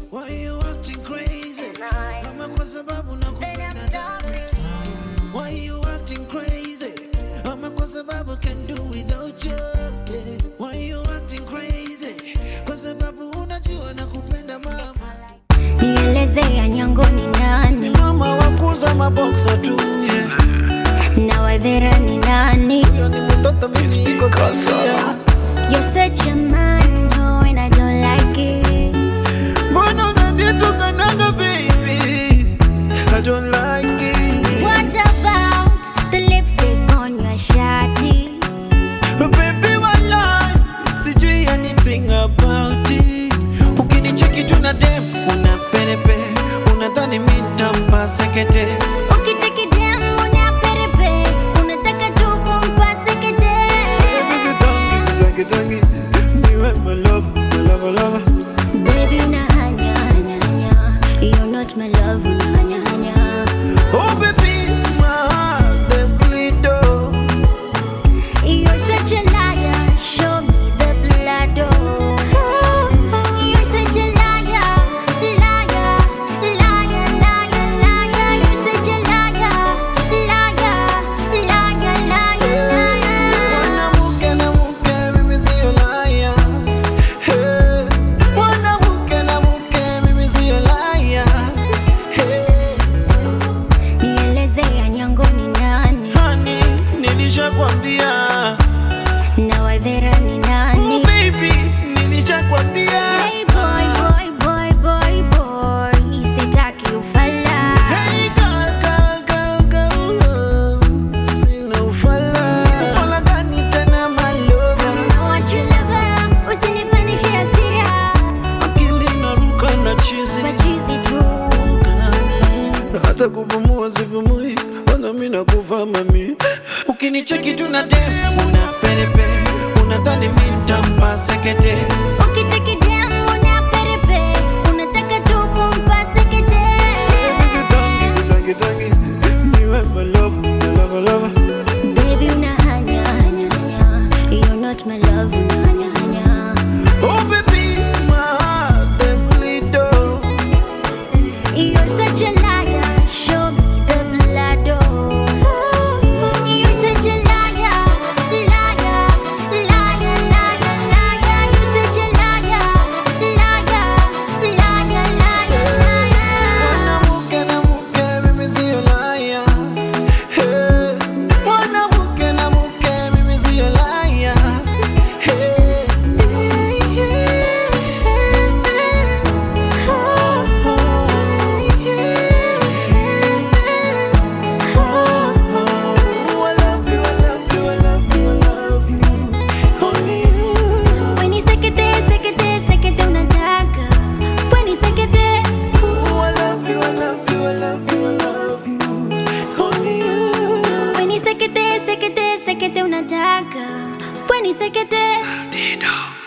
Why you acting crazy? Ama kwa sababu nakupenda jana. Why you acting crazy? Ama kwa sababu can do without you. Why you acting crazy? Kwa sababu unajua nakupenda mama. Nieleze ya nyango ni nani? Ni mama wakuza maboxa tu. Na wadhera ni nani? Huyo ni mtoto mimi iko sasa. You're such a man, oh, and I don't like it. Mbona unanitoka nanga baby? I don't like it. What about the lipstick on your shawty? Baby walai, sijui anything about it. Ukinicheki tu na dem, unaperepe, unadhani mimi nitampa sekete. Ukicheki dem unaperepe, unataka tu kumpa sekete. Tangi, niwe my love, my love. Baby unahanya, hanya, hanya. You're not my love, unahanya, hanya. Oh baby, my heart they bleed oh. You're such a liar, show me the blood, oh. You're such a liar, liar, liar, liar, liar. You're such a liar, liar, liar, liar, liar. Mwanamke mimi sio liar. Hey. Mwanamke mimi sio liar. Hey. Nieleze ya nyango ni nani? Honey, nilishakwambia. Na wadhera ni Oh nani? baby, nilishakwambia. Hey boy, boy, boy, boy, boy. Sitaki ufala. Hey girl, sina ufala. Ufala gani tena my lover? I want your lover, usinipandishe hasira. Akili inaruka na chizi. Machizi tu. Hata kupumua sipumui, wana mimi nakufa mami. Ukinicheki tu na dem, unaperepe, unadhani mimi nitampa sekete. Ukicheki dem unaperepe, unataka tu kumpa sekete. Tangi, niwe my love, my love. Baby unahanya, hanya, hanya. You're not my love, unahanya, hanya. Oh baby, my heart they bleed oh. You're such a liar, show me the blood, oh. You're such a liar, liar, liar, liar, liar. You're such a liar, liar, liar, liar, liar. Mwanamke mimi sio liar. Hey. Mwanamke mimi sio liar. Hey. When you sekete, sekete, sekete unataka. When you sekete, when you sekete, sekete, sekete unataka. When you sekete. Dido.